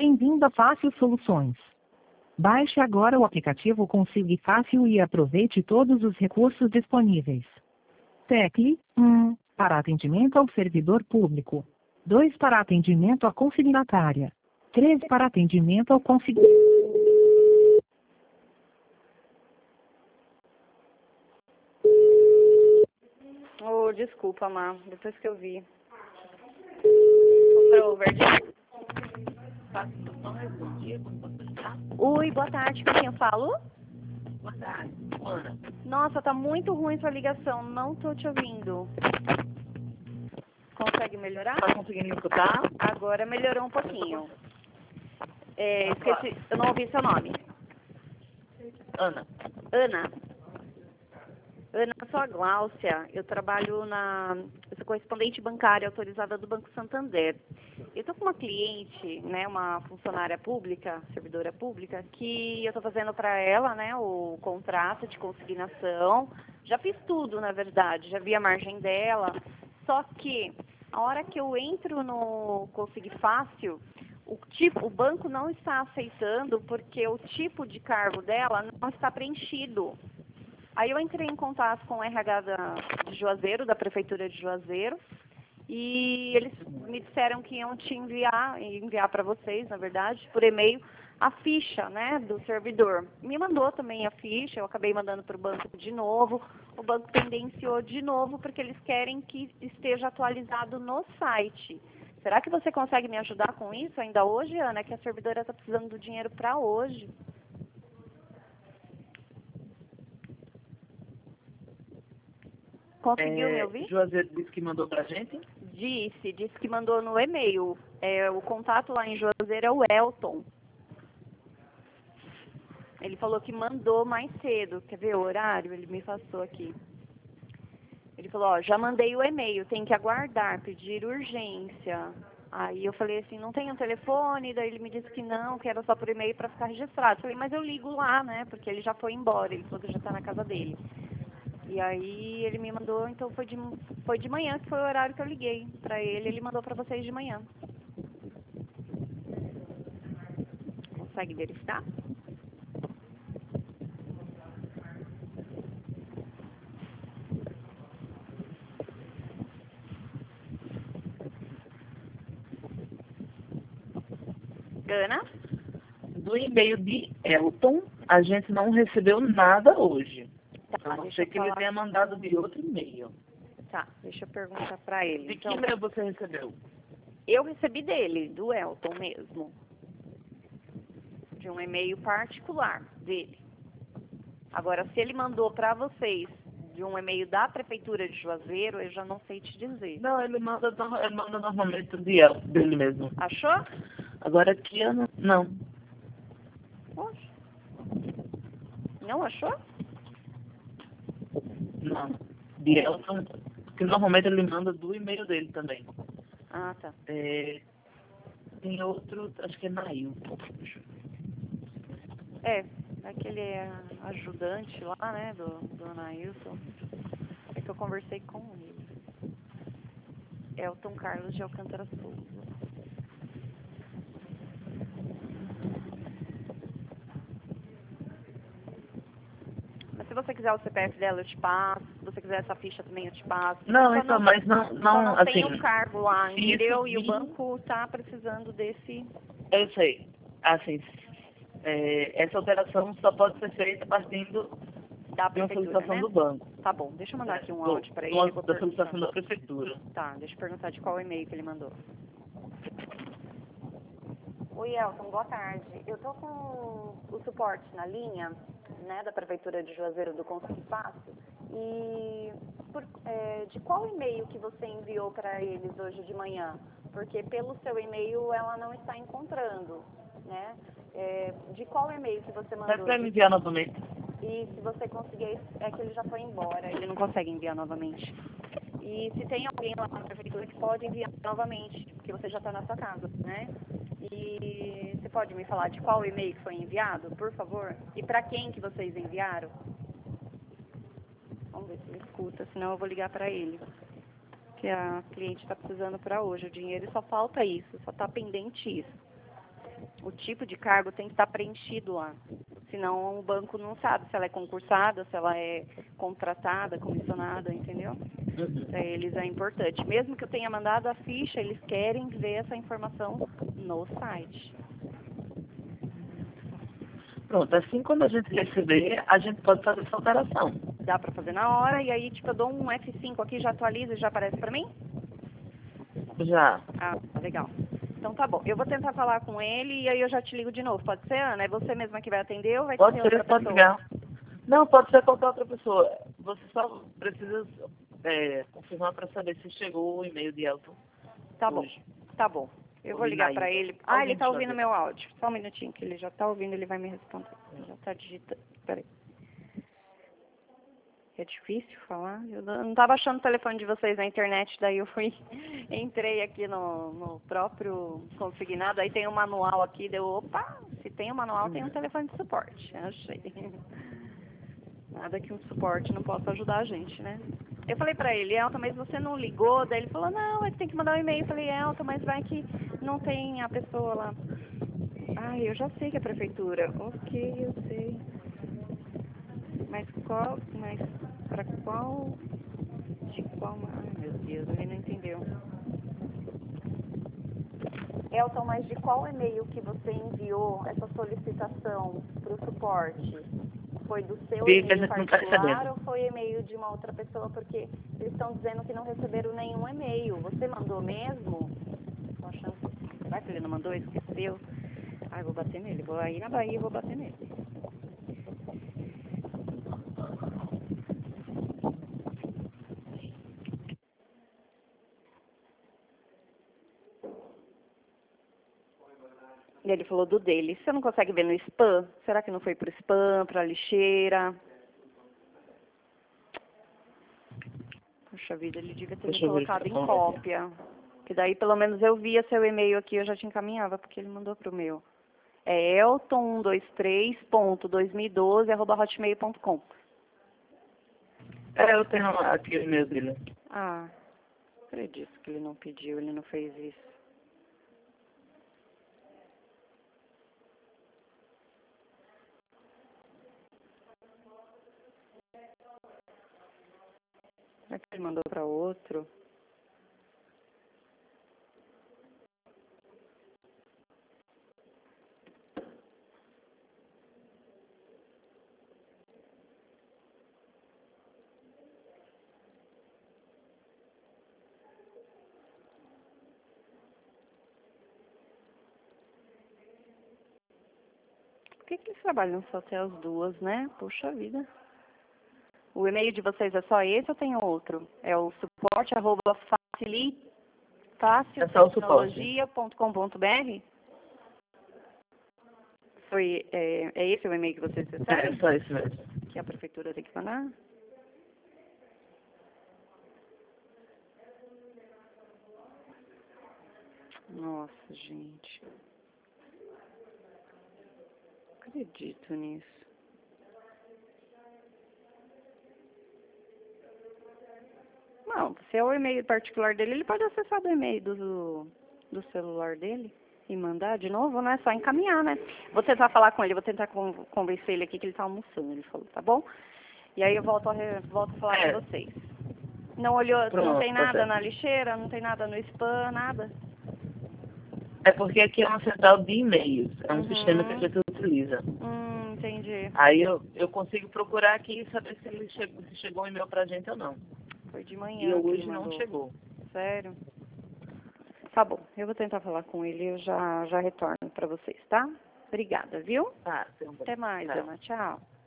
Bem-vindo a Fácil Soluções. Baixe agora o aplicativo Consigue Fácil e aproveite todos os recursos disponíveis. Tecle 1 para atendimento ao servidor público. 2 para atendimento à consignatária. 3 para atendimento ao consignado. Oh, desculpa, Má. Depois que eu vi. Comprou o verde. Oi, boa tarde. Com quem eu falo? Boa tarde, Ana. Nossa, tá muito ruim sua ligação. Não tô te ouvindo. Consegue melhorar? Tá conseguindo me escutar? Agora melhorou um pouquinho. Esqueci, eu não ouvi seu nome. Ana. Ana. Ana, eu sou a Gláucia. Eu sou correspondente bancária autorizada do Banco Santander. Eu estou com uma cliente, né, uma funcionária pública, servidora pública, que eu estou fazendo para ela, né, o contrato de consignação. Já fiz tudo, na verdade, já vi a margem dela. Só que a hora que eu entro no Consigue Fácil, o banco não está aceitando porque o tipo de cargo dela não está preenchido. Aí eu entrei em contato com o RH de Juazeiro, da Prefeitura de Juazeiro, e eles me disseram que iam te enviar para vocês, na verdade, por e-mail, a ficha, né, do servidor. Me mandou também a ficha, eu acabei mandando para o banco de novo, o banco pendenciou de novo, porque eles querem que esteja atualizado no site. Será que você consegue me ajudar com isso ainda hoje, Ana? Que a servidora está precisando do dinheiro para hoje. Conseguiu me ouvir? Juazeiro disse que mandou pra gente? Disse que mandou no e-mail. O contato lá em Juazeiro é o Elton. Ele falou que mandou mais cedo. Quer ver o horário? Ele me passou aqui. Ele falou, ó, já mandei o e-mail, tem que aguardar, pedir urgência. Aí eu falei assim, não tem um telefone? Daí ele me disse que não, que era só por e-mail para ficar registrado. Eu falei, mas eu ligo lá, né? Porque ele já foi embora, ele falou que já está na casa dele. E aí ele me mandou, então foi de manhã, que foi o horário que eu liguei para ele mandou para vocês de manhã. Consegue verificar? Ana? Do e-mail de Elton, a gente não recebeu nada hoje. Tá, A não deixa ser eu que ele falar. tenha mandado de outro e-mail. Tá, deixa eu perguntar para ele. De que Então, e-mail você recebeu? eu recebi dele, do Elton mesmo. De um e-mail particular dele. Agora, se ele mandou para vocês de um e-mail da Prefeitura de Juazeiro, eu já não sei te dizer. Não, ele manda normalmente dele mesmo. Achou? Agora aqui eu não. Poxa. Não achou? Não. De Elton, porque normalmente ele manda do e-mail dele também. Ah, tá. Tem outro, acho que é Nailton. Aquele ajudante lá, né, do Anailson. É que eu conversei com ele. Elton Carlos de Alcântara Souza. Mas se você quiser o CPF dela, eu te passo. Se você quiser essa ficha também, eu te passo. Não, Só então, mas não não assim... tem o cargo lá, entendeu? E o vir- banco tá precisando desse... Eu sei. Assim, essa alteração só pode ser feita partindo Da de uma prefeitura, solicitação né? do banco. Tá bom, deixa eu mandar aqui um Do- áudio pra ele. Eu vou Da perguntar. solicitação da prefeitura. Tá, deixa eu perguntar de qual e-mail que ele mandou. Oi, Elton, boa tarde. Eu tô com o suporte na linha, né, da Prefeitura de Juazeiro do Consigue Fácil. E de qual e-mail que você enviou para eles hoje de manhã? Porque pelo seu e-mail ela não está encontrando, né? De qual e-mail que você mandou? Mas para me enviar novamente. E se você conseguir, é que ele já foi embora, ele não consegue enviar novamente. E se tem alguém lá na prefeitura que pode enviar novamente, porque você já está na sua casa, né? E você pode me falar de qual e-mail que foi enviado, por favor? E para quem que vocês enviaram? Vamos ver se ele escuta, senão eu vou ligar para ele. Que a cliente está precisando para hoje o dinheiro e só falta isso, só está pendente isso. o tipo de cargo tem que estar preenchido lá. Senão o banco não sabe se ela é concursada, se ela é contratada, comissionada, entendeu? Para eles é importante. Mesmo que eu tenha mandado a ficha, eles querem ver essa informação no site. Pronto, assim quando a gente receber, a gente pode fazer essa alteração. Dá para fazer na hora e aí, tipo, eu dou um F5 aqui, já atualiza e já aparece para mim? Já. Ah, legal. Então tá bom. Eu vou tentar falar com ele e aí eu já te ligo de novo. Pode ser, Ana? É você mesma que vai atender ou vai Pode ser ser, outra pode pessoa? ligar. Não, pode ser qualquer outra pessoa. Você só precisa confirmar para saber se chegou o e-mail de Elton. Tá bom. Hoje. Tá bom. Eu vou Ou ligar e-mail. para ele. Ah, Alguém ele tá te ouvindo avisa. meu áudio. Só um minutinho que ele já tá ouvindo, ele vai me responder. Ele já tá digitando. Peraí. É difícil falar. Eu não tava achando o telefone de vocês na internet, daí eu fui, entrei aqui no próprio consignado, aí tem um manual aqui, deu, opa, se tem um manual, tem um telefone de suporte. Achei. Nada que um suporte não possa ajudar a gente, né? Eu falei pra ele, Elton, mas você não ligou? Daí ele falou, não, é que tem que mandar um e-mail. Eu falei, Elton, mas vai que não tem a pessoa lá. Ah, eu já sei que é a prefeitura. Ok, eu sei. Mas para qual, de qual, ai meu Deus, ele não entendeu. Elton, mas de qual e-mail que você enviou essa solicitação para o suporte? Foi do seu Vê que a e-mail gente não tá particular recebendo. ou foi e-mail de uma outra pessoa? Porque eles estão dizendo que não receberam nenhum e-mail. Você mandou mesmo? Tô achando que... Será que ele não mandou? Esqueceu? Ai, vou bater nele. Vou aí na Bahia e vou bater nele. E ele falou do dele. Você não consegue ver no spam? Será que não foi pro spam, pra lixeira? Poxa vida, ele devia ter me colocado em cópia. Que daí pelo menos eu via seu e-mail aqui, eu já te encaminhava, porque ele mandou pro meu. É elton123.2012@hotmail.com. Eu tenho aqui o e-mail dele. Ah, acredito que ele não pediu, ele não fez isso. Será que ele mandou para outro? Por que eles trabalham só até as 2, né? Puxa vida. O e-mail de vocês é só esse ou tem outro? É o suporte@facilitecnologia.com.br? É esse o e-mail que vocês recebem? É só isso mesmo. Que a prefeitura tem que mandar? Nossa, gente. Não acredito nisso. Não, se é o e-mail particular dele, ele pode acessar do e-mail do celular dele e mandar de novo, né? Só encaminhar, né? Vou tentar falar com ele, vou tentar convencer ele aqui que ele tá almoçando, ele falou, tá bom? E aí eu volto a falar com vocês. Não olhou, Pronto, não tem tá nada certo. na lixeira, não tem nada no spam, nada? É porque aqui é uma central de e-mails. É um sistema que a gente utiliza. Entendi. Aí eu consigo procurar aqui e saber se chegou um e-mail pra gente ou não. Foi de E manhã que ele hoje não mandou. chegou. Sério? Tá bom, eu vou tentar falar com ele e eu já retorno pra vocês, tá? Obrigada, viu? Tá, tem um bom. Até mais, Tchau. Ana. Tchau.